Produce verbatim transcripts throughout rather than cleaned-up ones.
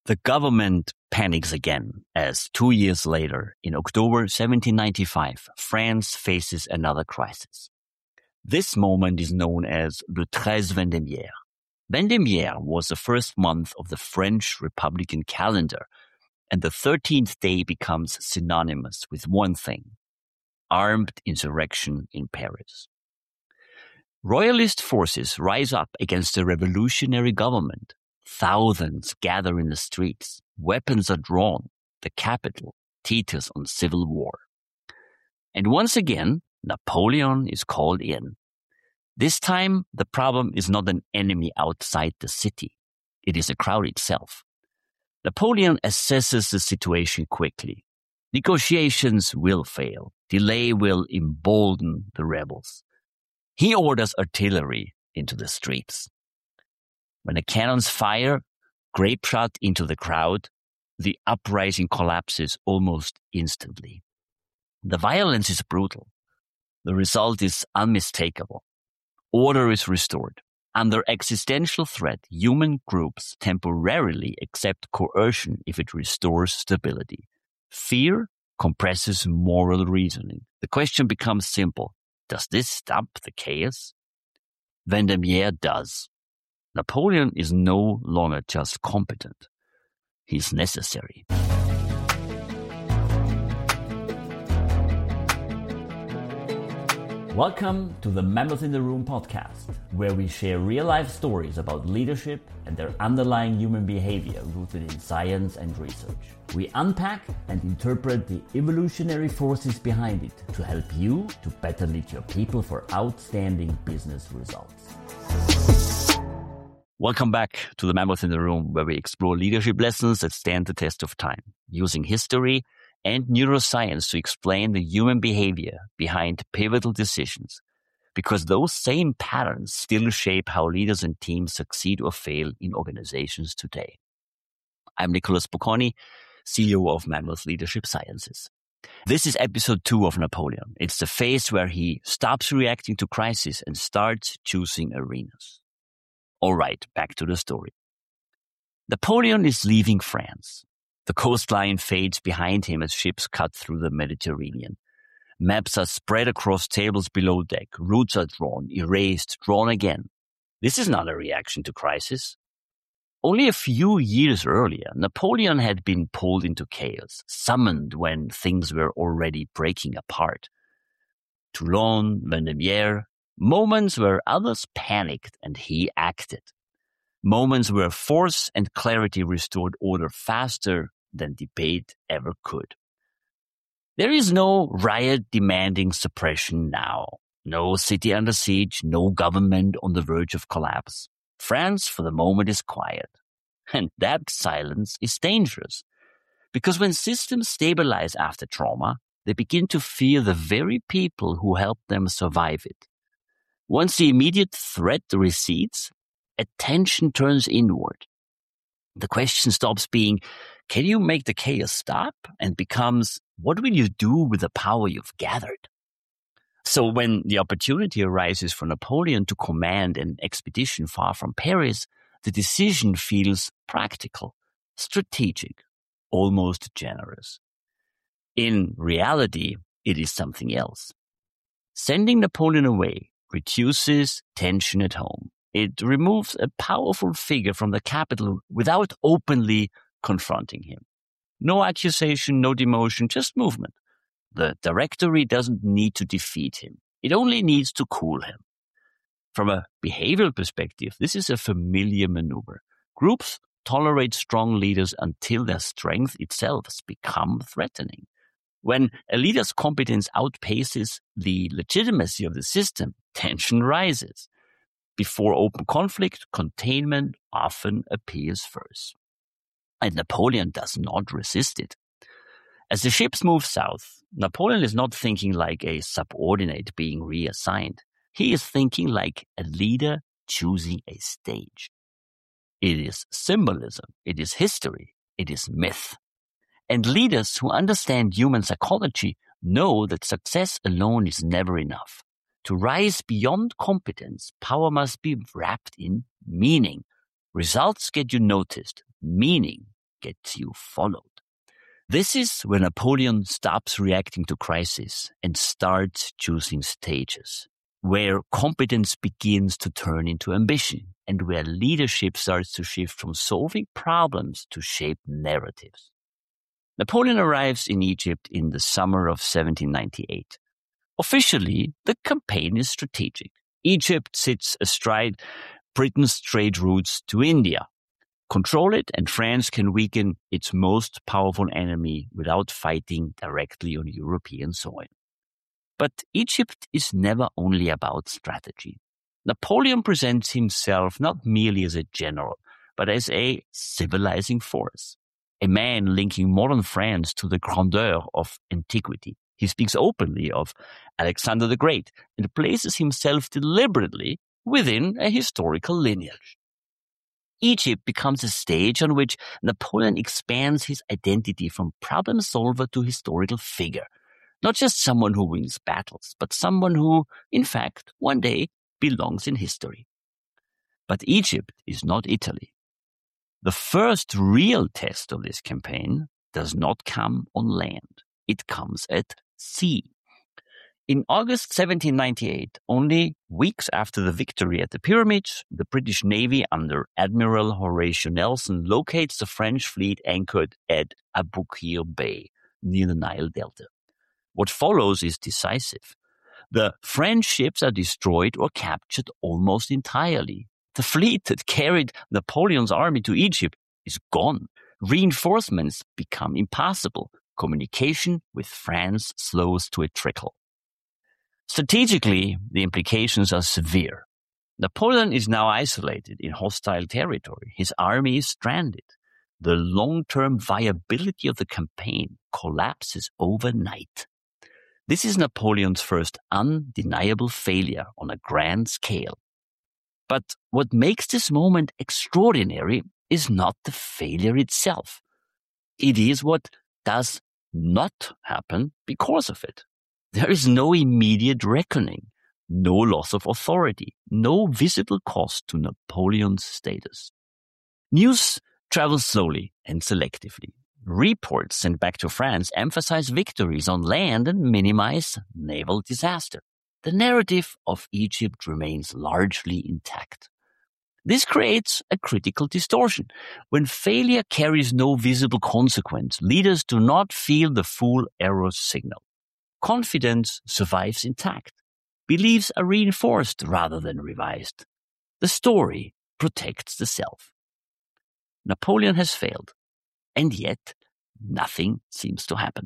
The government panics again as two years later, in October seventeen ninety-five, France faces another crisis. This moment is known as le treize Vendémiaire. Vendémiaire was the first month of the French Republican calendar, and the thirteenth day becomes synonymous with one thing: armed insurrection in Paris. Royalist forces rise up against the revolutionary government. Thousands gather in the streets. Weapons are drawn. The capital teeters on civil war. And once again, Napoleon is called in. This time, the problem is not an enemy outside the city. It is the crowd itself. Napoleon assesses the situation quickly. Negotiations will fail. Delay will embolden the rebels. He orders artillery into the streets. When the cannons fire grape shot into the crowd, the uprising collapses almost instantly. The violence is brutal. The result is unmistakable. Order is restored. Under existential threat, human groups temporarily accept coercion if it restores stability. Fear compresses moral reasoning. The question becomes simple. Does this stop the chaos? Vendémiaire does. Napoleon is no longer just competent. He's necessary. Welcome to the Mammoth in the Room podcast, where we share real-life stories about leadership and their underlying human behavior rooted in science and research. We unpack and interpret the evolutionary forces behind it to help you to better lead your people for outstanding business results. Welcome back to the Mammoth in the Room, where we explore leadership lessons that stand the test of time, using history and neuroscience to explain the human behavior behind pivotal decisions, because those same patterns still shape how leaders and teams succeed or fail in organizations today. I'm Nicholas Bocconi, C E O of Mammoth Leadership Sciences. This is episode two of Napoleon. It's the phase where he stops reacting to crisis and starts choosing arenas. All right, back to the story. Napoleon is leaving France. The coastline fades behind him as ships cut through the Mediterranean. Maps are spread across tables below deck. Routes are drawn, erased, drawn again. This is not a reaction to crisis. Only a few years earlier, Napoleon had been pulled into chaos, summoned when things were already breaking apart. Toulon, Vendémiaire, moments where others panicked and he acted. Moments where force and clarity restored order faster than debate ever could. There is no riot demanding suppression now. No city under siege, no government on the verge of collapse. France, for the moment, is quiet. And that silence is dangerous. Because when systems stabilize after trauma, they begin to fear the very people who helped them survive it. Once the immediate threat recedes, attention turns inward. The question stops being, can you make the chaos stop? And becomes, what will you do with the power you've gathered? So when the opportunity arises for Napoleon to command an expedition far from Paris, the decision feels practical, strategic, almost generous. In reality, it is something else. Sending Napoleon away reduces tension at home. It removes a powerful figure from the capital without openly confronting him. No accusation, no demotion, just movement. The directory doesn't need to defeat him. It only needs to cool him. From a behavioral perspective, this is a familiar maneuver. Groups tolerate strong leaders until their strength itself has become threatening. When a leader's competence outpaces the legitimacy of the system, tension rises. Before open conflict, containment often appears first. And Napoleon does not resist it. As the ships move south, Napoleon is not thinking like a subordinate being reassigned. He is thinking like a leader choosing a stage. It is symbolism, it is history, it is myth. And leaders who understand human psychology know that success alone is never enough. To rise beyond competence, power must be wrapped in meaning. Results get you noticed. Meaning gets you followed. This is where Napoleon stops reacting to crisis and starts choosing stages, where competence begins to turn into ambition, and where leadership starts to shift from solving problems to shape narratives. Napoleon arrives in Egypt in the summer of seventeen ninety-eight. Officially, the campaign is strategic. Egypt sits astride Britain's trade routes to India. Control it, and France can weaken its most powerful enemy without fighting directly on European soil. But Egypt is never only about strategy. Napoleon presents himself not merely as a general, but as a civilizing force, a man linking modern France to the grandeur of antiquity. He speaks openly of Alexander the Great and places himself deliberately within a historical lineage. Egypt becomes a stage on which Napoleon expands his identity from problem solver to historical figure. Not just someone who wins battles, but someone who, in fact, one day belongs in history. But Egypt is not Italy. The first real test of this campaign does not come on land. It comes at sea. In August seventeen ninety-eight, only weeks after the victory at the Pyramids, the British Navy under Admiral Horatio Nelson locates the French fleet anchored at Aboukir Bay, near the Nile Delta. What follows is decisive. The French ships are destroyed or captured almost entirely. The fleet that carried Napoleon's army to Egypt is gone. Reinforcements become impassable. Communication with France slows to a trickle. Strategically, the implications are severe. Napoleon is now isolated in hostile territory. His army is stranded. The long-term viability of the campaign collapses overnight. This is Napoleon's first undeniable failure on a grand scale. But what makes this moment extraordinary is not the failure itself. It is what does not happen because of it. There is no immediate reckoning, no loss of authority, no visible cost to Napoleon's status. News travels slowly and selectively. Reports sent back to France emphasize victories on land and minimize naval disaster. The narrative of Egypt remains largely intact. This creates a critical distortion. When failure carries no visible consequence, leaders do not feel the full error signal. Confidence survives intact. Beliefs are reinforced rather than revised. The story protects the self. Napoleon has failed, and yet nothing seems to happen.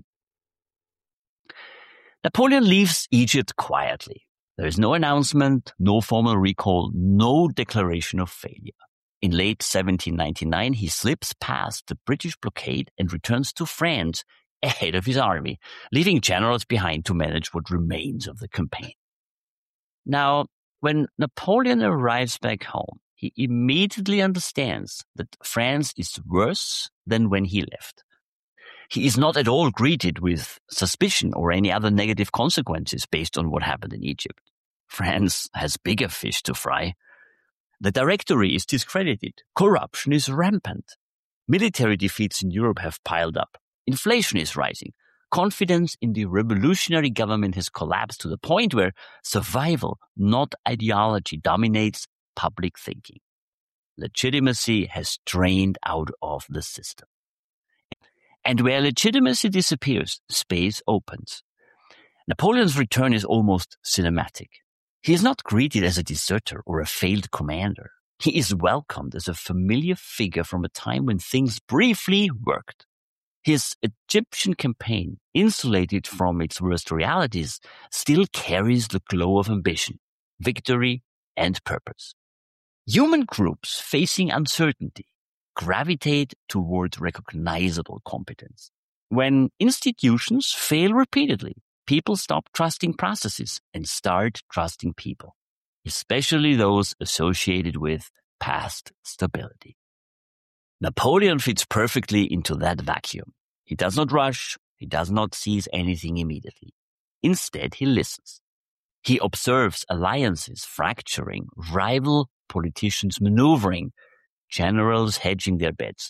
Napoleon leaves Egypt quietly. There is no announcement, no formal recall, no declaration of failure. In late seventeen ninety-nine, he slips past the British blockade and returns to France ahead of his army, leaving generals behind to manage what remains of the campaign. Now, when Napoleon arrives back home, he immediately understands that France is worse than when he left. He is not at all greeted with suspicion or any other negative consequences based on what happened in Egypt. France has bigger fish to fry. The Directory is discredited. Corruption is rampant. Military defeats in Europe have piled up. Inflation is rising. Confidence in the revolutionary government has collapsed to the point where survival, not ideology, dominates public thinking. Legitimacy has drained out of the system. And where legitimacy disappears, space opens. Napoleon's return is almost cinematic. He is not greeted as a deserter or a failed commander. He is welcomed as a familiar figure from a time when things briefly worked. His Egyptian campaign, insulated from its worst realities, still carries the glow of ambition, victory, and purpose. Human groups facing uncertainty gravitate toward recognizable competence. When institutions fail repeatedly, people stop trusting processes and start trusting people, especially those associated with past stability. Napoleon fits perfectly into that vacuum. He does not rush. He does not seize anything immediately. Instead, he listens. He observes alliances fracturing, rival politicians maneuvering, generals hedging their bets.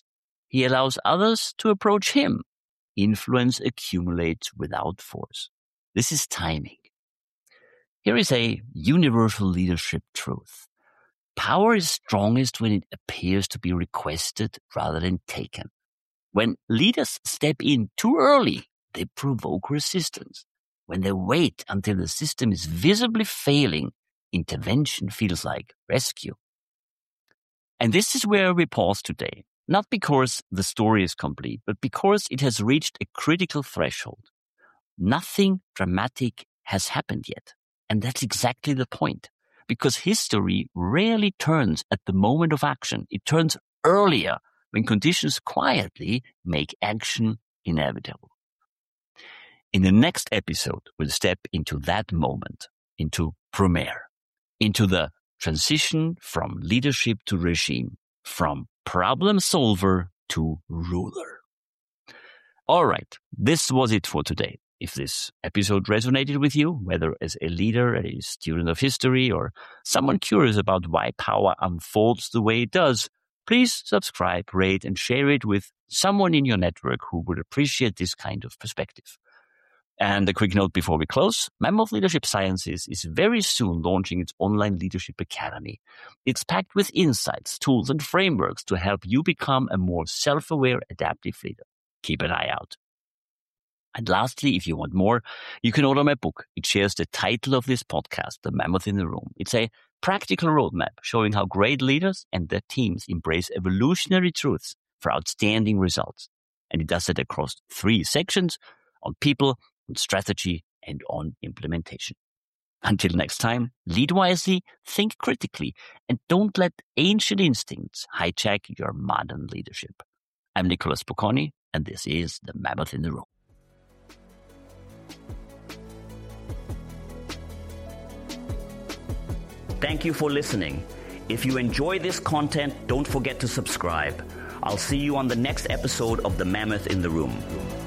he allows others to approach him. Influence accumulates without force. This is timing. Here is a universal leadership truth. Power is strongest when it appears to be requested rather than taken. When leaders step in too early, they provoke resistance. When they wait until the system is visibly failing, intervention feels like rescue. And this is where we pause today, not because the story is complete, but because it has reached a critical threshold. Nothing dramatic has happened yet. And that's exactly the point. Because history rarely turns at the moment of action. It turns earlier when conditions quietly make action inevitable. In the next episode, we'll step into that moment, into Brumaire, into the transition from leadership to regime, from problem solver to ruler. All right, this was it for today. If this episode resonated with you, whether as a leader, a student of history, or someone curious about why power unfolds the way it does, please subscribe, rate, and share it with someone in your network who would appreciate this kind of perspective. And a quick note before we close, Mammoth Leadership Sciences is very soon launching its online leadership academy. It's packed with insights, tools, and frameworks to help you become a more self-aware, adaptive leader. Keep an eye out. And lastly, if you want more, you can order my book. It shares the title of this podcast, The Mammoth in the Room. It's a practical roadmap showing how great leaders and their teams embrace evolutionary truths for outstanding results. And it does it across three sections: on people, on strategy, and on implementation. Until next time, lead wisely, think critically, and don't let ancient instincts hijack your modern leadership. I'm Nicholas Bocconi, and this is The Mammoth in the Room. Thank you for listening. If you enjoy this content, don't forget to subscribe. I'll see you on the next episode of The Mammoth in the Room.